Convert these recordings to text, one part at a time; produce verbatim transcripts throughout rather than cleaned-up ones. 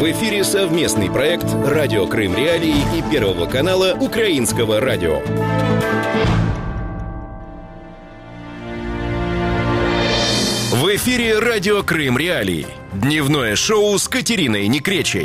В эфире совместный проект «Радио Крым Реалии» и Первого канала Украинского радио. В эфире «Радио Крым Реалии». Дневное шоу с Катериной Некречей.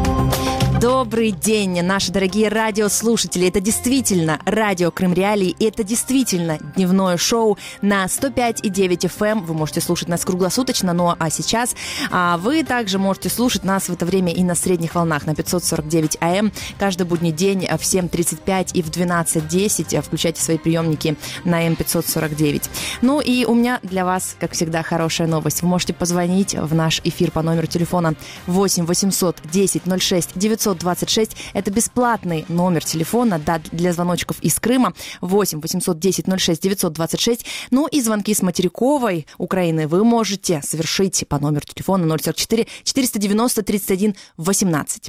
Добрый день, наши дорогие радиослушатели. Это действительно радио Крым Реалии, и это действительно дневное шоу на сто пять и девять эф эм. Вы можете слушать нас круглосуточно, ну а сейчас а, вы также можете слушать нас в это время и на средних волнах на пятьсот сорок девять а эм каждый будний день в семь тридцать пять и в двенадцать десять. Включайте свои приемники на эм пятьсот сорок девять. Ну и у меня для вас, как всегда, хорошая новость. Вы можете позвонить в наш эфир по номеру телефона восемь восемьсот десять ноль шесть девятьсот двадцать шесть. Это бесплатный номер телефона, да, для звоночков из Крыма. восемь восемьсот десять ноль шесть девятьсот двадцать шесть. Ну и звонки с материковой Украины вы можете совершить по номеру телефона ноль сорок четыре четыреста девяносто тридцать один восемнадцать.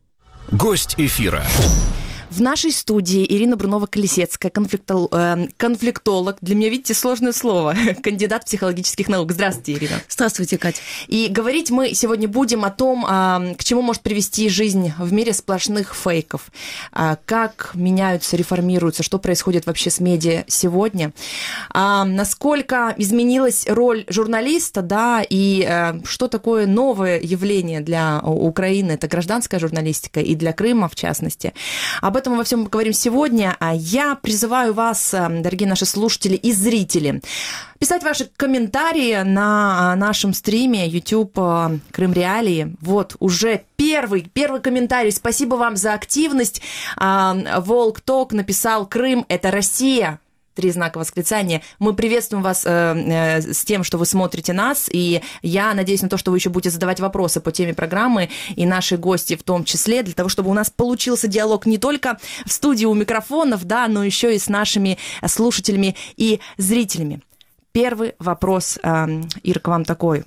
Гость эфира. В нашей студии Ирина Брунова-Колесецкая, конфликтол... э, конфликтолог. Для меня, видите, сложное слово. Кандидат психологических наук. Здравствуйте, Ирина. Здравствуйте, Катя. И говорить мы сегодня будем о том, э, к чему может привести жизнь в мире сплошных фейков. Э, как меняются, реформируются, что происходит вообще с медиа сегодня. Э, насколько изменилась роль журналиста, да, и э, что такое новое явление для Украины. Это гражданская журналистика и для Крыма, в частности. Об этом мы во всем поговорим сегодня. А я призываю вас, дорогие наши слушатели и зрители, писать ваши комментарии на нашем стриме YouTube Крым Реалии. Вот уже первый, первый комментарий. Спасибо вам за активность. Волк Ток написал: «Крым – это Россия». Три знака восклицания. Мы приветствуем вас э, э, с тем, что вы смотрите нас, и я надеюсь на то, что вы еще будете задавать вопросы по теме программы, и наши гости в том числе, для того, чтобы у нас получился диалог не только в студии у микрофонов, да, но еще и с нашими слушателями и зрителями. Первый вопрос, э, Ира, к вам такой.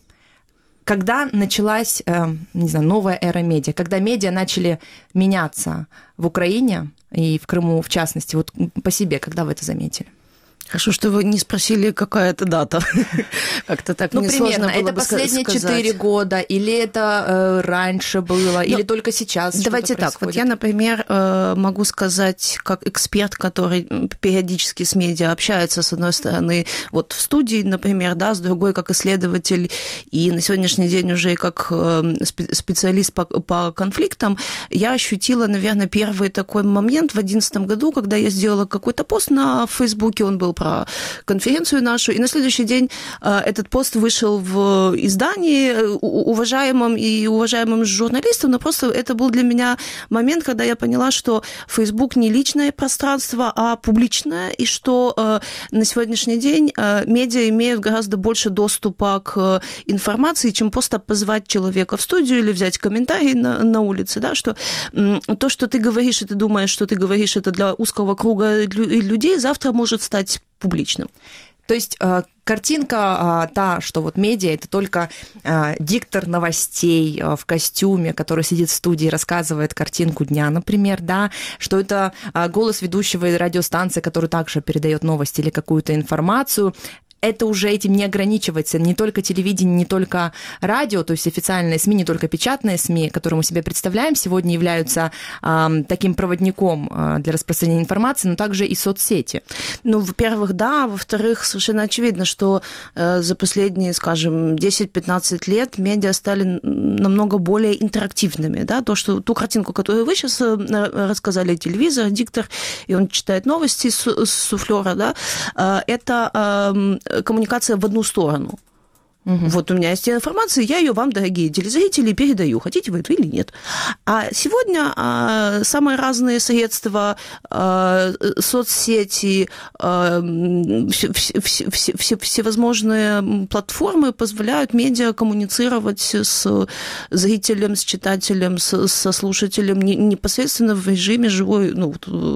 Когда началась, э, не знаю, новая эра медиа, когда медиа начали меняться в Украине и в Крыму в частности, вот по себе, когда вы это заметили? Хорошо, что вы не спросили, какая это дата. Как-то так ну, несложно примерно. было это бы последние сказать. четыре года, или это э, раньше было, Но или только сейчас? Давайте так, вот я, например, могу сказать, как эксперт, который периодически с медиа общается, с одной стороны, вот в студии, например, да, с другой, как исследователь, и на сегодняшний день уже и как специалист по, по конфликтам, я ощутила, наверное, первый такой момент в две тысячи одиннадцатом году, когда я сделала какой-то пост на Фейсбуке, он был про конференцию нашу, и на следующий день э, этот пост вышел в издании уважаемым и уважаемым журналистам, но просто это был для меня момент, когда я поняла, что Facebook не личное пространство, а публичное, и что э, на сегодняшний день э, медиа имеют гораздо больше доступа к информации, чем просто позвать человека в студию или взять комментарий на, на улице, да, что э, то, что ты говоришь, и ты думаешь, что ты говоришь, это для узкого круга людей, завтра может стать публичным. То есть э, картинка э, та, что вот медиа – это только э, диктор новостей э, в костюме, который сидит в студии и рассказывает картинку дня, например, да, что это э, голос ведущего радиостанции, который также передает новости или какую-то информацию. Это уже этим не ограничивается. Не только телевидение, не только радио, то есть официальные СМИ, не только печатные СМИ, которые мы себе представляем, сегодня являются э, таким проводником э, для распространения информации, но также и соцсети. Ну, во-первых, да. Во-вторых, совершенно очевидно, что э, за последние, скажем, десять-пятнадцать лет медиа стали намного более интерактивными. Да? То, что, ту картинку, которую вы сейчас рассказали, телевизор, диктор, и он читает новости с, с суфлера, да, э, это... Э, коммуникация в одну сторону. Угу. Вот у меня есть информация, я ее вам, дорогие телезрители, передаю, хотите вы это или нет. А сегодня а, самые разные средства, а, соцсети, а, все, все, все, все, всевозможные платформы позволяют медиа коммуницировать с зрителем, с читателем, с, со слушателем непосредственно в режиме живой, ну,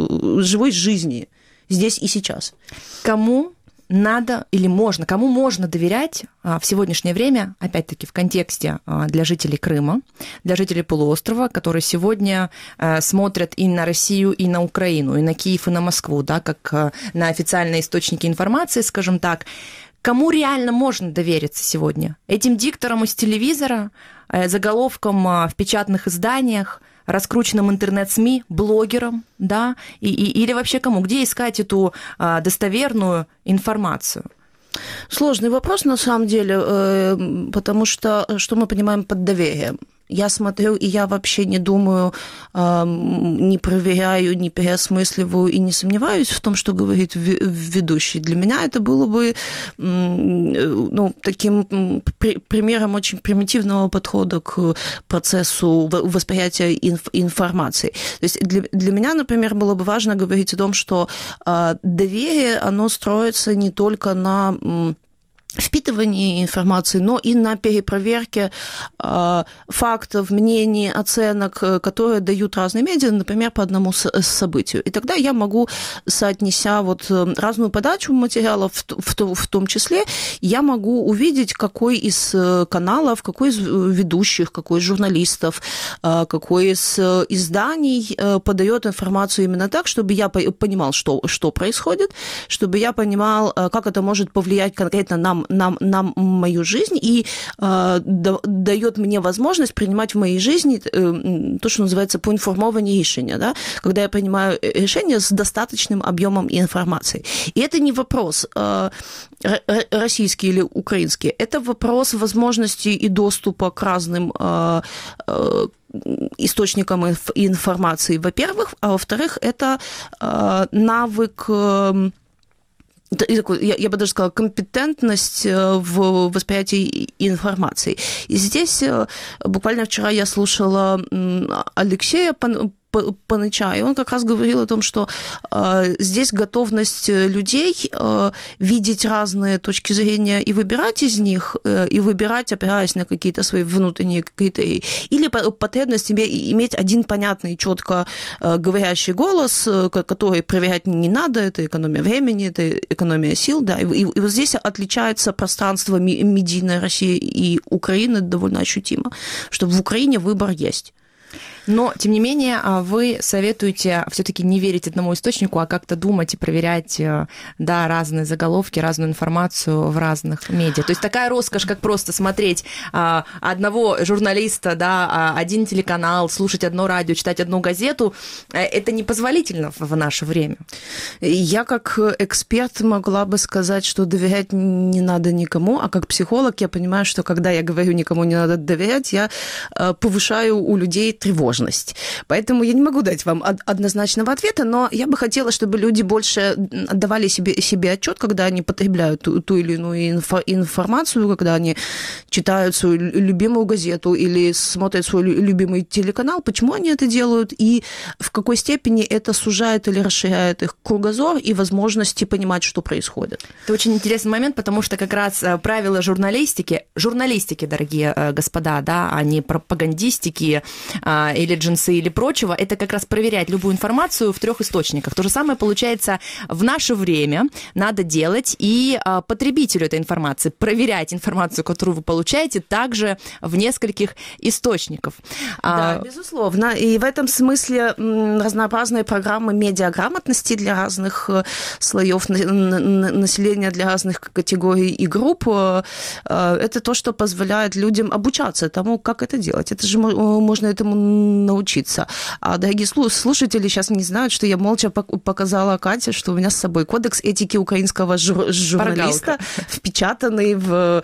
живой жизни, здесь и сейчас. Кому надо или можно, кому можно доверять в сегодняшнее время, опять-таки в контексте для жителей Крыма, для жителей полуострова, которые сегодня смотрят и на Россию, и на Украину, и на Киев, и на Москву, да, как на официальные источники информации, скажем так. Кому реально можно довериться сегодня? Этим дикторам из телевизора, заголовкам в печатных изданиях, раскрученным интернет-СМИ, блогерам, да? И, и, или вообще кому? Где искать эту достоверную информацию? Сложный вопрос, на самом деле, потому что что мы понимаем под доверием? Я смотрю, и я вообще не думаю, не проверяю, не переосмысливаю и не сомневаюсь в том, что говорит ведущий. Для меня это было бы ну, таким примером очень примитивного подхода к процессу восприятия информации. То есть для, для меня, например, было бы важно говорить о том, что доверие, оно строится не только на впитывании информации, но и на перепроверке э, фактов, мнений, оценок, которые дают разные медиа, например, по одному событию. И тогда я могу, соотнеся вот разную подачу материалов, в, в, в том числе, я могу увидеть, какой из каналов, какой из ведущих, какой из журналистов, э, какой из изданий э, подает информацию именно так, чтобы я понимал, что, что происходит, чтобы я понимал, э, как это может повлиять конкретно на на, на мою жизнь и э, дает мне возможность принимать в моей жизни э, то, что называется поинформованные решения, да? Когда я принимаю решения с достаточным объемом информации. И это не вопрос э, российский или украинский, это вопрос возможности и доступа к разным э, э, источникам информации, во-первых, а во-вторых, это э, навык... Э, Я, я бы даже сказала, компетентность в восприятии информации. И здесь буквально вчера я слушала Алексея Паныча, и он как раз говорил о том, что э, здесь готовность людей э, видеть разные точки зрения и выбирать из них, э, и выбирать, опираясь на какие-то свои внутренние критерии, или потребность иметь один понятный, четко э, говорящий голос, э, который проверять не надо, это экономия времени, это экономия сил, да, и, и, и вот здесь отличается пространство медийной России и Украины довольно ощутимо, что в Украине выбор есть. Но, тем не менее, вы советуете все-таки не верить одному источнику, а как-то думать и проверять, да, разные заголовки, разную информацию в разных медиа. То есть такая роскошь, как просто смотреть одного журналиста, да, один телеканал, слушать одно радио, читать одну газету, это непозволительно в наше время. Я как эксперт могла бы сказать, что доверять не надо никому, а как психолог я понимаю, что когда я говорю никому не надо доверять, я повышаю у людей тревожность. Поэтому я не могу дать вам однозначного ответа, но я бы хотела, чтобы люди больше отдавали себе, себе отчет, когда они потребляют ту, ту или иную инфо, информацию, когда они читают свою любимую газету или смотрят свой любимый телеканал, почему они это делают и в какой степени это сужает или расширяет их кругозор и возможности понимать, что происходит. Это очень интересный момент, потому что как раз правила журналистики, журналистики, дорогие господа, да, а не пропагандистики, или джинсы, или прочего, это как раз проверять любую информацию в трех источниках. То же самое получается в наше время надо делать и потребителю этой информации, проверять информацию, которую вы получаете, также в нескольких источниках. Да, а... безусловно. И в этом смысле разнообразные программы медиаграмотности для разных слоев населения, для разных категорий и групп, это то, что позволяет людям обучаться тому, как это делать. Это же можно этому научиться. А дорогие слушатели сейчас не знают, что я молча показала Кате, что у меня с собой кодекс этики украинского жур- журналиста, впечатанный в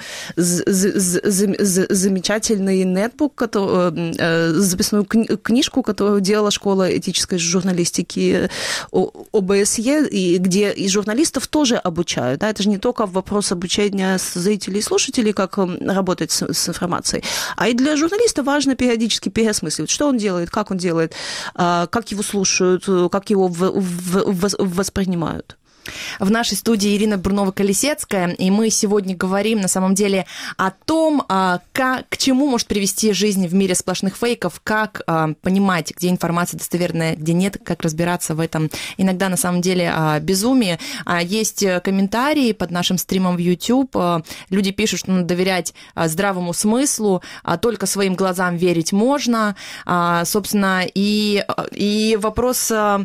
замечательный нетбук, который, записную книжку, которую делала школа этической журналистики ОБСЕ, и где и журналистов тоже обучают. Да? Это же не только вопрос обучения зрителей и слушателей, как работать с, с информацией, а и для журналиста важно периодически переосмысливать, что он делает, как он делает, как его слушают, как его воспринимают. В нашей студии Ирина Бурнова-Колесецкая, и мы сегодня говорим, на самом деле, о том, как, к чему может привести жизнь в мире сплошных фейков, как понимать, где информация достоверная, где нет, как разбираться в этом иногда, на самом деле, безумии. Есть комментарии под нашим стримом в YouTube, люди пишут, что надо доверять здравому смыслу, только своим глазам верить можно, собственно, и, и вопрос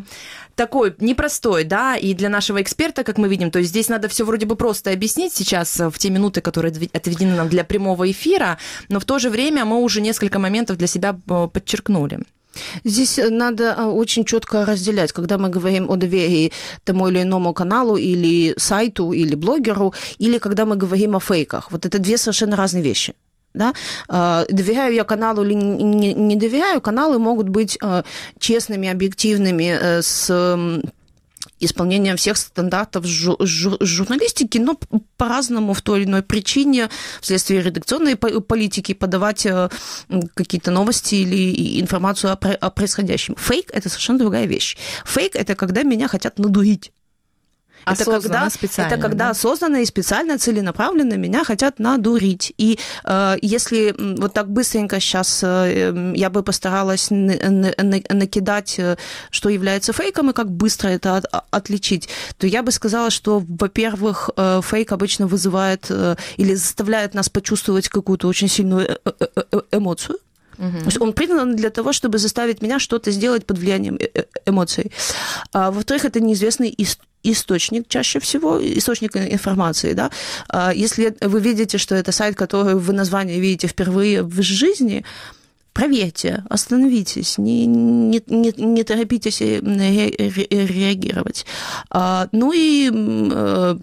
такой непростой, да, и для нашего эксперта, как мы видим, то есть здесь надо все вроде бы просто объяснить сейчас в те минуты, которые отведены нам для прямого эфира, но в то же время мы уже несколько моментов для себя подчеркнули. Здесь надо очень четко разделять, когда мы говорим о доверии тому или иному каналу или сайту, или блогеру, или когда мы говорим о фейках. Вот это две совершенно разные вещи. Да? Доверяю я каналу или не, не доверяю, каналы могут быть честными, объективными, с исполнением всех стандартов жур- жур- журналистики, но по-разному, в той или иной причине, вследствие редакционной политики, подавать какие-то новости или информацию о, о происходящем. Фейк – это совершенно другая вещь. Фейк – это когда меня хотят надурить. Это когда, это когда да? осознанно и специально, целенаправленно меня хотят надурить. И э, если вот так быстренько сейчас э, я бы постаралась на, на, накидать, что является фейком, и как быстро это от, отличить, то я бы сказала, что, во-первых, э, фейк обычно вызывает э, или заставляет нас почувствовать какую-то очень сильную э- э- эмоцию. Uh-huh. То есть он придан для того, чтобы заставить меня что-то сделать под влиянием эмоций. А, во-вторых, это неизвестный источник чаще всего, источник информации. Да? А, если вы видите, что это сайт, который вы название видите впервые в жизни, проверьте, остановитесь, не, не, не, не торопитесь ре, ре, реагировать. А, ну и...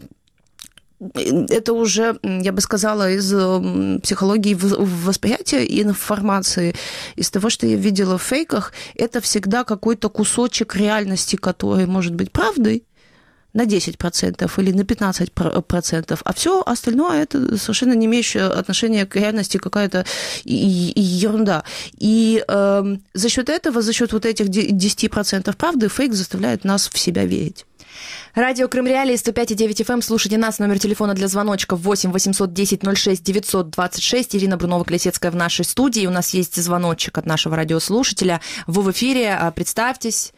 Это уже, я бы сказала, из психологии восприятия и информации, из того, что я видела в фейках, это всегда какой-то кусочек реальности, который может быть правдой, на десять процентов или на пятнадцать процентов, а все остальное это совершенно не имеющее отношения к реальности какая-то ерунда. И э, за счет этого, за счет вот этих десять процентов правды, фейк заставляет нас в себя верить. Радио Крым Реалии, сто пять и девять эф эм. Слушайте нас. Номер телефона для звоночков восемь восемьсот десять ноль шесть девятьсот двадцать шесть. Ирина Брунова-Колесецкая в нашей студии. У нас есть звоночек от нашего радиослушателя. Вы в эфире. Представьтесь.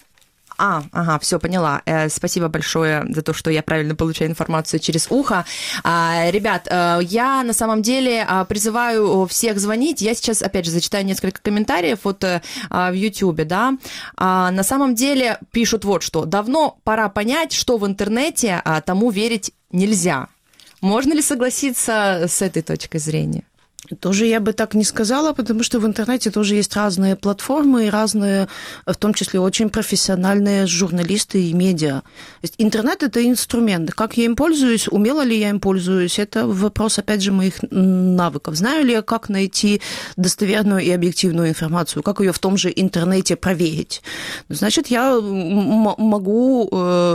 А, ага, все, поняла. Э, спасибо большое за то, что я правильно получаю информацию через ухо. А, ребят, э, я на самом деле э, призываю всех звонить. Я сейчас, опять же, зачитаю несколько комментариев вот, э, в Ютьюбе, да. А, на самом деле пишут вот что. Давно пора понять, что в интернете, а, тому верить нельзя. Можно ли согласиться с этой точкой зрения? Тоже я бы так не сказала, потому что в интернете тоже есть разные платформы и разные, в том числе, очень профессиональные журналисты и медиа. То есть интернет – это инструмент. Как я им пользуюсь, умело ли я им пользуюсь – это вопрос, опять же, моих навыков. Знаю ли я, как найти достоверную и объективную информацию, как ее в том же интернете проверить. Значит, я м- могу,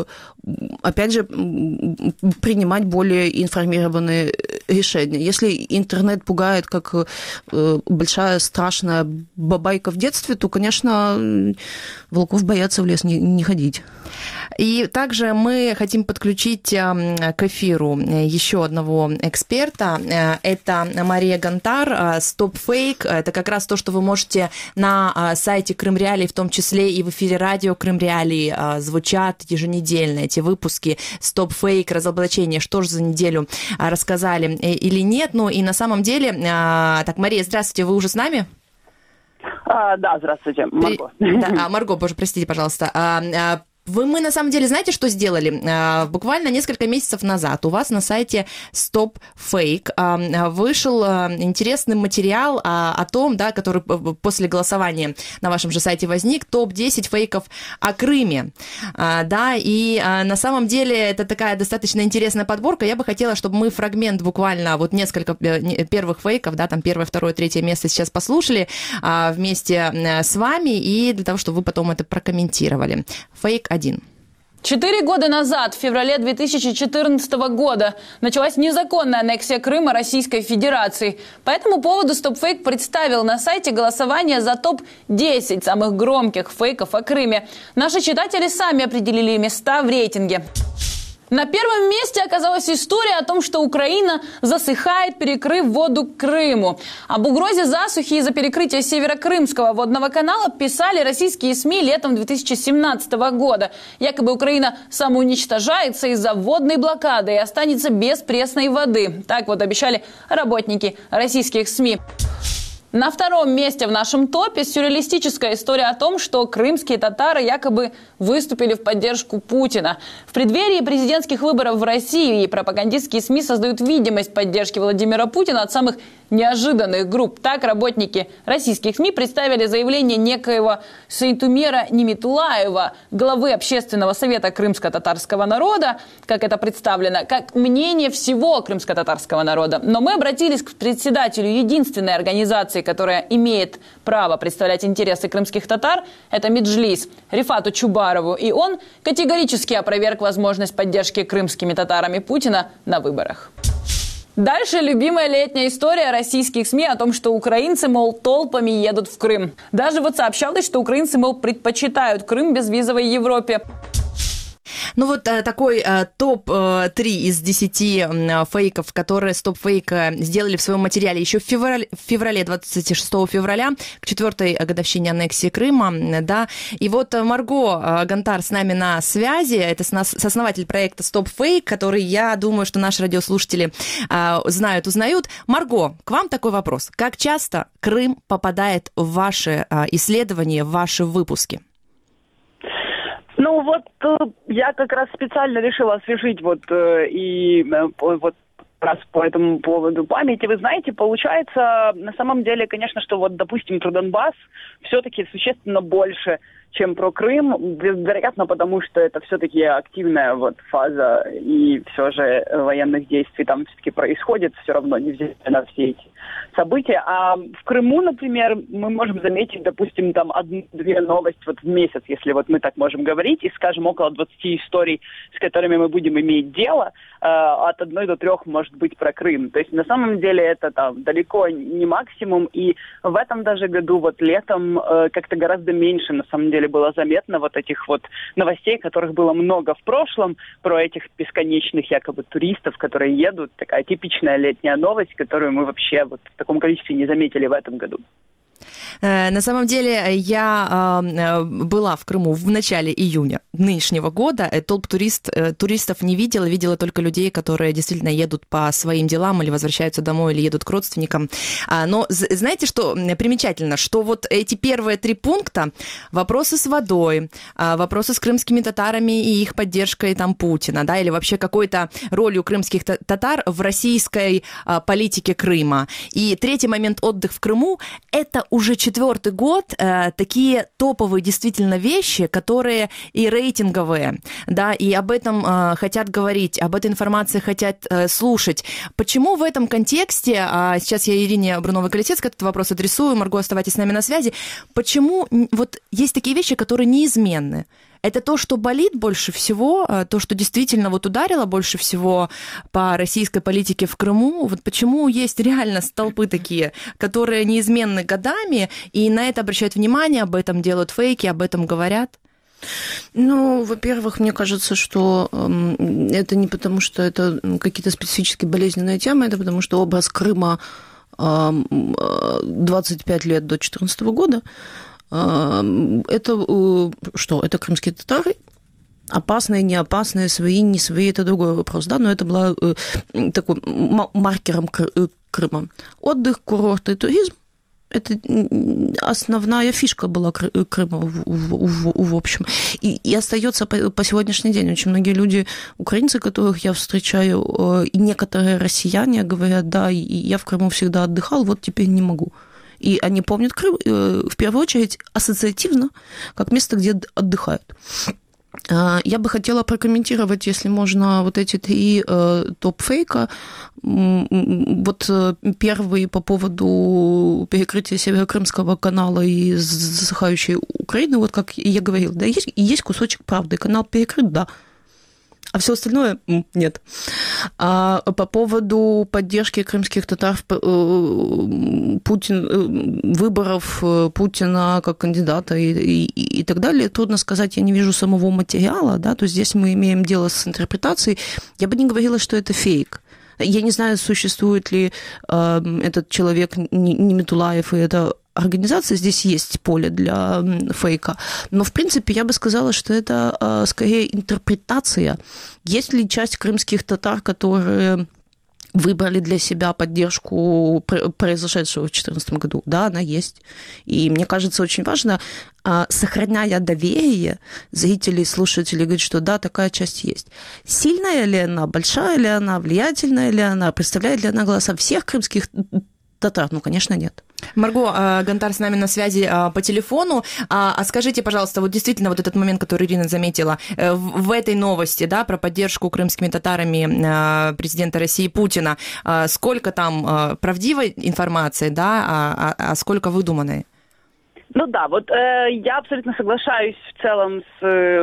опять же, принимать более информированные решения. Если интернет пугает как большая страшная бабайка в детстве, то, конечно, волков боятся в лес не, не ходить. И также мы хотим подключить к эфиру еще одного эксперта. Это Мария Гонтар, Stop Fake. Это как раз то, что вы можете на сайте Крым Реалии, в том числе и в эфире радио Крым Реалии, звучат еженедельно эти выпуски Stop Fake, разоблачение, что же за неделю рассказали или нет. Ну и на самом деле... Так, Мария, здравствуйте, вы уже с нами? А, да, здравствуйте, Марго. Да, Марго, боже, простите, пожалуйста. Вы, мы на самом деле знаете, что сделали? Буквально несколько месяцев назад у вас на сайте Stop Fake вышел интересный материал о том, да, который после голосования на вашем же сайте возник, топ десять фейков о Крыме. Да, и на самом деле это такая достаточно интересная подборка. Я бы хотела, чтобы мы фрагмент буквально, вот несколько первых фейков, да, там первое, второе, третье место сейчас послушали вместе с вами, и для того, чтобы вы потом это прокомментировали. Фейк один. Четыре года назад, в феврале две тысячи четырнадцатого года, началась незаконная аннексия Крыма Российской Федерации. По этому поводу StopFake представил на сайте голосование за топ десять самых громких фейков о Крыме. Наши читатели сами определили места в рейтинге. На первом месте оказалась история о том, что Украина засыхает, перекрыв воду к Крыму. Об угрозе засухи из-за перекрытия Северокрымского водного канала писали российские СМИ летом две тысячи семнадцатого года. Якобы Украина самоуничтожается из-за водной блокады и останется без пресной воды. Так вот обещали работники российских СМИ. На втором месте в нашем топе сюрреалистическая история о том, что крымские татары якобы выступили в поддержку Путина. В преддверии президентских выборов в России пропагандистские СМИ создают видимость поддержки Владимира Путина от самых неожиданных групп. Так работники российских СМИ представили заявление некоего Сейтумера Нимитулаева, главы Общественного совета крымско-татарского народа, как это представлено, как мнение всего крымско-татарского народа. Но мы обратились к председателю единственной организации, которая имеет право представлять интересы крымских татар, это Меджлис, Рифату Чубарову, и он категорически опроверг возможность поддержки крымскими татарами Путина на выборах. Дальше любимая летняя история российских СМИ о том, что украинцы, мол, толпами едут в Крым. Даже вот сообщалось, что украинцы, мол, предпочитают Крым безвизовой Европе. Ну вот такой топ три из десяти фейков, которые стоп-фейка сделали в своем материале еще в феврале, в феврале, двадцать шестого февраля, к четвертой годовщине аннексии Крыма, да. И вот Марго Гонтар с нами на связи, это сооснователь проекта «Стоп-фейк», который, я думаю, что наши радиослушатели знают, узнают. Марго, к вам такой вопрос. Как часто Крым попадает в ваши исследования, в ваши выпуски? Ну вот я как раз специально решила освежить вот и вот раз по этому поводу памяти. Вы знаете, получается, на самом деле, конечно, что вот, допустим, про Донбасс все-таки существенно больше, чем про Крым, вероятно, потому что это все-таки активная вот фаза, и все же военных действий там все-таки происходит, все равно, невзирая на все эти события. А в Крыму, например, мы можем заметить, допустим, там одну-две новости вот в месяц, если вот мы так можем говорить, и, скажем, около двадцати историй, с которыми мы будем иметь дело, э, от одной до трех может быть про Крым. То есть на самом деле это там далеко не максимум, и в этом даже году вот летом э, как-то гораздо меньше на самом деле было заметно вот этих вот новостей, которых было много в прошлом, про этих бесконечных якобы туристов, которые едут. Такая типичная летняя новость, которую мы вообще вот в таком количестве не заметили в этом году. На самом деле, я была в Крыму в начале июня нынешнего года. Толп турист, туристов не видела, видела только людей, которые действительно едут по своим делам или возвращаются домой, или едут к родственникам. Но знаете, что примечательно? Что вот эти первые три пункта, вопросы с водой, вопросы с крымскими татарами и их поддержкой там Путина, да, или вообще какой-то ролью крымских татар в российской политике Крыма. И третий момент — отдых в Крыму — это уже четвертый год э, такие топовые действительно вещи, которые и рейтинговые, да, и об этом э, хотят говорить, об этой информации хотят э, слушать. Почему в этом контексте, э, сейчас я Ирине Бруновой-Колесецкой этот вопрос адресую, Марго, оставайтесь с нами на связи, почему вот есть такие вещи, которые неизменны? Это то, что болит больше всего, то, что действительно вот ударило больше всего по российской политике в Крыму. Вот почему есть реально столпы такие, которые неизменны годами, и на это обращают внимание, об этом делают фейки, об этом говорят? Ну, во-первых, мне кажется, что это не потому, что это какие-то специфически болезненные темы, это потому, что образ Крыма двадцать пять лет до две тысячи четырнадцатого года. Это что? Это крымские татары? Опасные, не опасные, свои, не свои, это другой вопрос, да, но это было такой маркером Крыма. Отдых, курорт и туризм – это основная фишка была Крыма в, в, в общем. И, и остается по, по сегодняшний день. Очень многие люди, украинцы, которых я встречаю, и некоторые россияне говорят, да, я в Крыму всегда отдыхал, вот теперь не могу. И они помнят Крым, в первую очередь, ассоциативно, как место, где отдыхают. Я бы хотела прокомментировать, если можно, вот эти три топ-фейка. Вот первый по поводу перекрытия Северокрымского канала и засыхающей Украины, вот как я говорила, да, есть, есть кусочек правды. Канал перекрыт, да. А все остальное нет. А по поводу поддержки крымских татар, Путин, выборов Путина как кандидата и, и, и так далее, трудно сказать, я не вижу самого материала, да, то есть здесь мы имеем дело с интерпретацией. Я бы не говорила, что это фейк. Я не знаю, существует ли э, этот человек Нимитулаев, и это организация, здесь есть поле для фейка. Но, в принципе, я бы сказала, что это э, скорее интерпретация. Есть ли часть крымских татар, которые выбрали для себя поддержку произошедшего в две тысячи четырнадцатом году. Да, она есть. И мне кажется, очень важно, сохраняя доверие, зрители и слушатели говорят, что да, такая часть есть. Сильная ли она, большая ли она, влиятельная ли она, представляет ли она голоса всех крымских татар? Ну, конечно, нет. Марго Гонтар с нами на связи по телефону. А скажите, пожалуйста, вот действительно вот этот момент, который Ирина заметила, в этой новости, да, про поддержку крымскими татарами президента России Путина, сколько там правдивой информации, да, а, а сколько выдуманной? Ну да, вот э, я абсолютно соглашаюсь в целом с,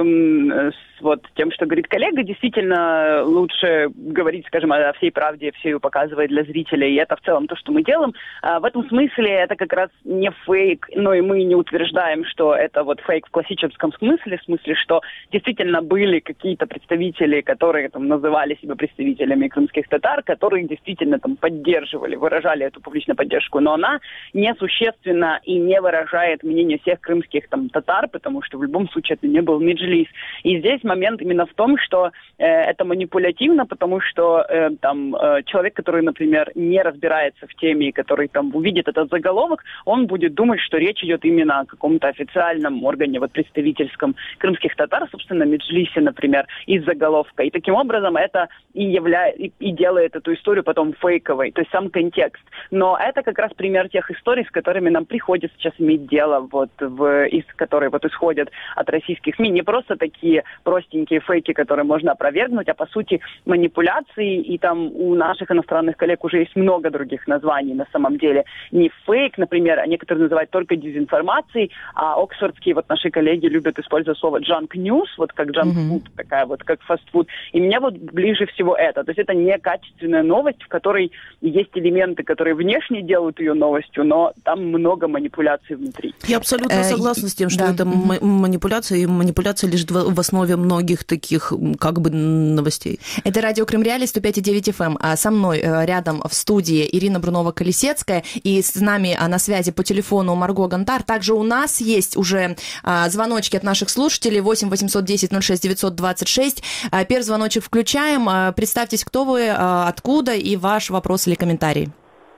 э, с вот тем, что говорит коллега. Действительно, лучше говорить, скажем, о всей правде, все ее показывать для зрителей. И это в целом то, что мы делаем. А в этом смысле это как раз не фейк, но и мы не утверждаем, что это вот фейк в классическом смысле, в смысле, что действительно были какие-то представители, которые там называли себя представителями крымских татар, которые действительно там поддерживали, выражали эту публичную поддержку. Но она несущественна и не выражает мнение всех крымских там татар, потому что в любом случае это не был меджлис. И здесь момент именно в том, что э, это манипулятивно, потому что э, там э, человек, который, например, не разбирается в теме, который там увидит этот заголовок, он будет думать, что речь идет именно о каком-то официальном органе, вот представительском крымских татар, собственно, меджлисе, например, из заголовка. И таким образом это и являет, и, и делает эту историю потом фейковой, то есть сам контекст. Но это как раз пример тех историй, с которыми нам приходится сейчас иметь дело, вот, в, из, которые вот исходят от российских СМИ. Не просто такие простенькие фейки, которые можно опровергнуть, а по сути манипуляции. И там у наших иностранных коллег уже есть много других названий на самом деле. Не фейк, например, а некоторые называют только дезинформацией, а оксфордские вот наши коллеги любят использовать слово junk news, вот как junk food, mm-hmm. такая вот, как фастфуд. И мне вот ближе всего это. То есть это некачественная новость, в которой есть элементы, которые внешне делают ее новостью, но там много манипуляций внутри. Я абсолютно согласна с тем, что да. это mm-hmm. манипуляция, и манипуляция лежит в основе многих таких как бы новостей. Это радио Крым Реалии, сто пять и девять эф эм. А со мной рядом в студии Ирина Брунова-Колесецкая, и с нами на связи по телефону Марго Гонтар. Также у нас есть уже звоночки от наших слушателей восемь восемьсот десять ноль шесть девятьсот двадцать шесть. Первый звоночек включаем. Представьтесь, кто вы, откуда, и ваш вопрос или комментарий.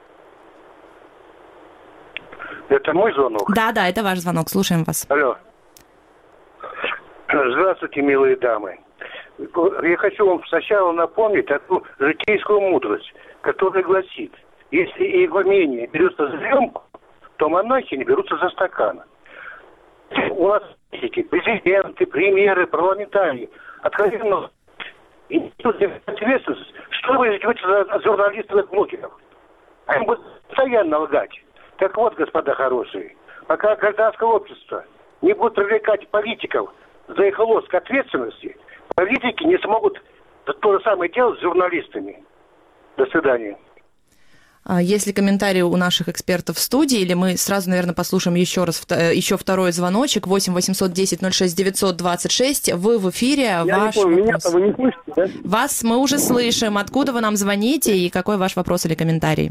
Это мой звонок? Да, да, это ваш звонок. Слушаем вас. Алло. Здравствуйте, милые дамы. Я хочу вам сначала напомнить одну житейскую мудрость, которая гласит: если иегуменя берется за рюмку, то монахи не берутся за стакан. У нас президенты, премьеры, парламентарии откровенно и ответственность, что вы идете за журналистов и блогеров. Они будут постоянно лгать. Так вот, господа хорошие, пока гражданское общество не будет привлекать политиков за их ложь к ответственности, политики не смогут то же самое делать с журналистами. До свидания. Есть ли комментарии у наших экспертов в студии, или мы сразу, наверное, послушаем еще раз еще второй звоночек восемь восемьсот десять ноль шесть девятьсот двадцать шесть. Вы в эфире. Я ваш не помню, вопрос. Меня-то вы не слышите, да? Вас мы уже слышим. Откуда вы нам звоните и какой ваш вопрос или комментарий?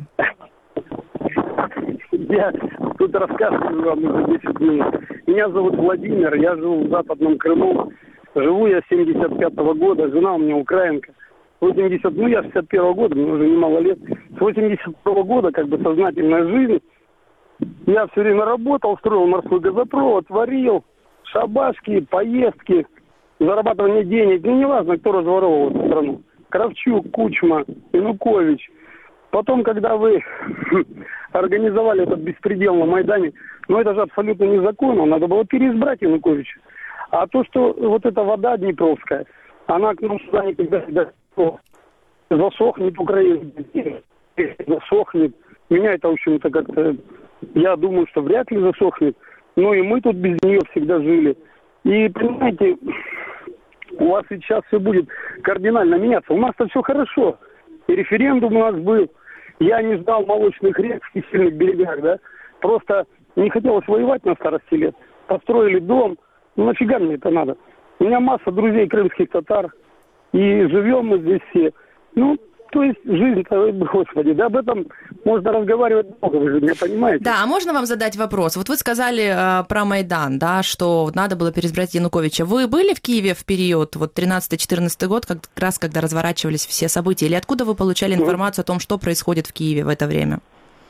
Я тут рассказываю вам уже десять минут. Меня зовут Владимир, я живу в Западном Крыму. Живу я с семьдесят пятого года, жена у меня украинка. восемьдесят, ну я шестьдесят первого года, мне уже немало лет. С восемьдесят второго года как бы сознательная жизнь. Я все время работал, строил морской газопровод, варил, шабашки, поездки, зарабатывание денег. Ну неважно, кто разворовывал эту страну. Кравчук, Кучма, Янукович. Потом, когда вы организовали этот беспредел на Майдане, ну это же абсолютно незаконно, надо было переизбрать Януковича. А то, что вот эта вода днепровская, она к нам сюда никогда не засохнет, Украина засохнет. Меня это, в общем-то, как-то, я думаю, что вряд ли засохнет. Но и мы тут без нее всегда жили. И, понимаете, у вас сейчас все будет кардинально меняться. У нас-то все хорошо. И референдум у нас был. Я не ждал молочных рек в кисельных берегах, да. Просто не хотелось воевать на старости лет. Построили дом. Ну нафига мне это надо? У меня масса друзей крымских татар. И живем мы здесь все. Ну, то есть жизнь-то, господи, да об этом можно разговаривать много, вы же меня понимаете. Да, а можно вам задать вопрос? Вот вы сказали э, про Майдан, да, что надо было переизбрать Януковича. Вы были в Киеве в период, вот тринадцатый-четырнадцатый год, как раз когда разворачивались все события? Или откуда вы получали информацию о том, что происходит в Киеве в это время?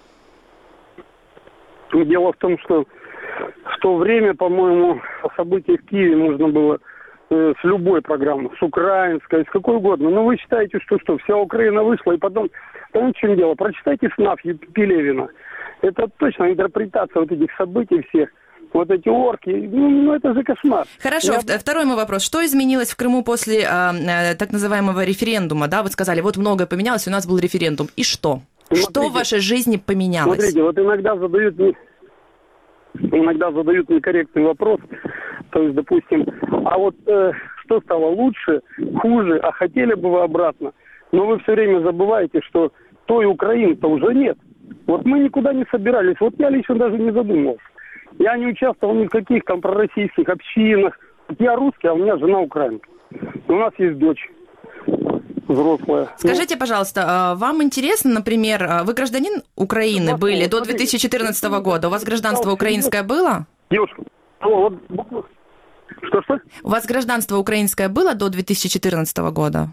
Дело в том, что в то время, по-моему, о событиях в Киеве можно было э, с любой программы, с украинской, с какой угодно. Но вы считаете, что что, вся Украина вышла, и потом, там в чем дело, прочитайте СНАФ Пелевина. Это точно интерпретация вот этих событий всех. Вот эти орки, ну, ну это же кошмар. Хорошо, Я... второй мой вопрос. Что изменилось в Крыму после э, так называемого референдума? Да, вы сказали, вот многое поменялось, у нас был референдум. И что? Смотрите, что в вашей жизни поменялось? Смотрите, вот иногда задают, иногда задают некорректный вопрос. То есть, допустим, а вот э, что стало лучше, хуже, а хотели бы вы обратно? Но вы все время забываете, что той Украины-то уже нет. Вот мы никуда не собирались. Вот я лично даже не задумывался. Я не участвовал ни в каких там пророссийских общинах. Я русский, а у меня жена украинка. У нас есть дочь взрослая. Скажите, ну, пожалуйста, вам интересно, например, вы гражданин Украины ну, были до две тысячи четырнадцатого года? У вас гражданство украинское было? Девушка, что-что? У вас гражданство украинское было до две тысячи четырнадцатого года?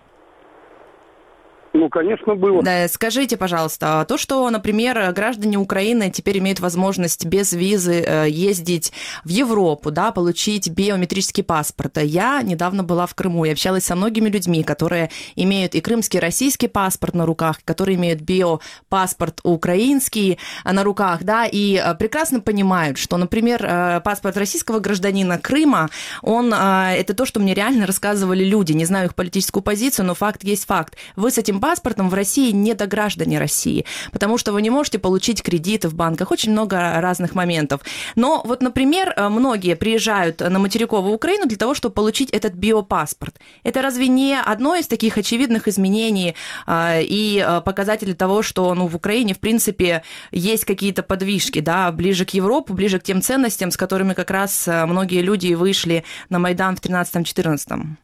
Ну, конечно, было. Да, скажите, пожалуйста, то, что, например, граждане Украины теперь имеют возможность без визы ездить в Европу, да, получить биометрический паспорт. Я недавно была в Крыму и общалась со многими людьми, которые имеют и крымский, российский паспорт на руках, которые имеют биопаспорт украинский на руках, да, и прекрасно понимают, что, например, паспорт российского гражданина Крыма, он, это то, что мне реально рассказывали люди, не знаю их политическую позицию, но факт есть факт. Вы с этим паспортом в России не до граждане России, потому что вы не можете получить кредиты в банках, очень много разных моментов. Но вот, например, многие приезжают на материковую Украину для того, чтобы получить этот биопаспорт. Это разве не одно из таких очевидных изменений и показателей того, что ну, в Украине, в принципе, есть какие-то подвижки, да, ближе к Европе, ближе к тем ценностям, с которыми как раз многие люди вышли на Майдан в тринадцатом-четырнадцатом?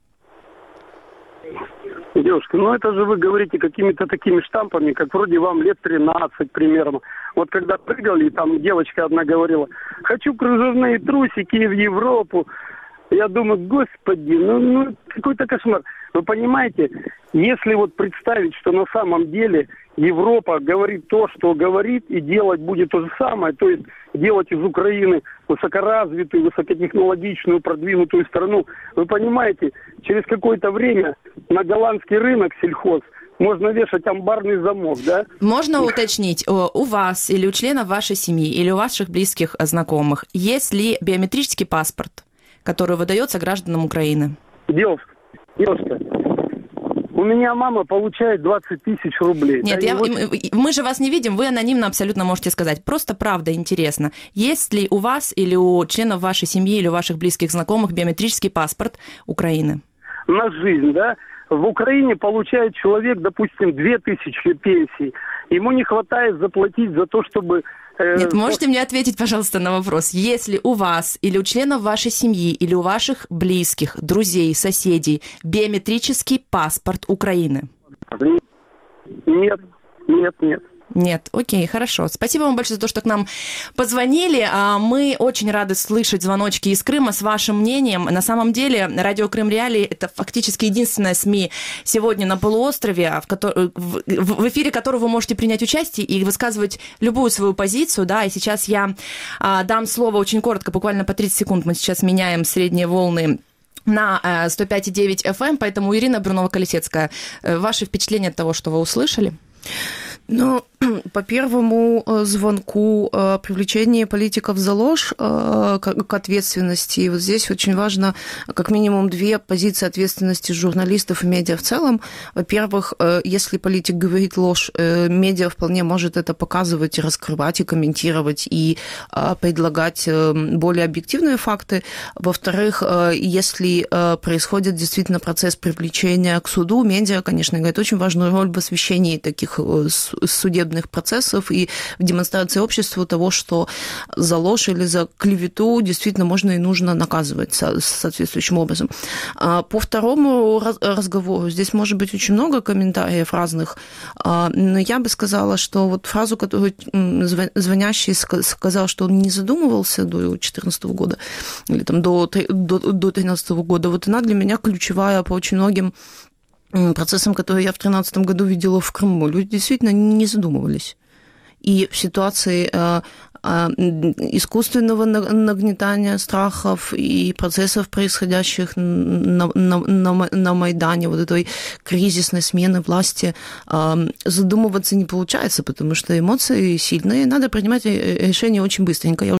Девушка, ну это же вы говорите какими-то такими штампами, как вроде вам лет тринадцать примерно. Вот когда прыгали, там девочка одна говорила, хочу кружевные трусики в Европу. Я думаю, господи, ну, ну какой-то кошмар. Вы понимаете, если вот представить, что на самом деле Европа говорит то, что говорит, и делать будет то же самое, то есть делать из Украины высокоразвитую, высокотехнологичную, продвинутую страну, вы понимаете, через какое-то время на голландский рынок сельхоз можно вешать амбарный замок, да? Можно уточнить, у вас или у членов вашей семьи, или у ваших близких знакомых, есть ли биометрический паспорт, который выдается гражданам Украины? Девушка, девушка, у меня мама получает двадцать тысяч рублей. Нет, да, я, вот... мы же вас не видим, вы анонимно абсолютно можете сказать. Просто правда интересно, есть ли у вас или у членов вашей семьи или у ваших близких знакомых биометрический паспорт Украины? На жизнь, да? В Украине получает человек, допустим, две тысячи пенсий. Ему не хватает заплатить за то, чтобы... Э, Нет, можете мне ответить, пожалуйста, на вопрос. Если у вас или у членов вашей семьи, или у ваших близких, друзей, соседей биометрический паспорт Украины? Нет, нет, нет. Нет, окей, хорошо. Спасибо вам большое за то, что к нам позвонили. Мы очень рады слышать звоночки из Крыма с вашим мнением. На самом деле, радио Крым Реалии – это фактически единственная СМИ сегодня на полуострове, в, ко- в эфире которого вы можете принять участие и высказывать любую свою позицию. Да, и сейчас я дам слово очень коротко, буквально по тридцать секунд. Мы сейчас меняем средние волны на сто пять и девять эф эм, поэтому, Ирина Брунова-Колесецкая, ваши впечатления от того, что вы услышали? Ну, по первому звонку о привлечении политиков за ложь к ответственности, и вот здесь очень важно как минимум две позиции ответственности журналистов и медиа в целом. Во-первых, если политик говорит ложь, медиа вполне может это показывать, раскрывать и комментировать, и предлагать более объективные факты. Во-вторых, если происходит действительно процесс привлечения к суду, медиа, конечно, играет очень важную роль в освещении таких судебных судебных процессов и в демонстрации обществу того, что за ложь или за клевету действительно можно и нужно наказывать соответствующим образом. По второму разговору здесь может быть очень много комментариев разных, но я бы сказала, что вот фразу, которую звонящий сказал, что он не задумывался до две тысячи четырнадцатого года или там до две тысячи тринадцатого года, вот она для меня ключевая по очень многим процессам, которые я в две тысячи тринадцатом году видела в Крыму. Люди действительно не задумывались. И в ситуации искусственного нагнетания страхов и процессов, происходящих на, на, на, на Майдане, вот этой кризисной смены власти, задумываться не получается, потому что эмоции сильные, надо принимать решения очень быстренько. Я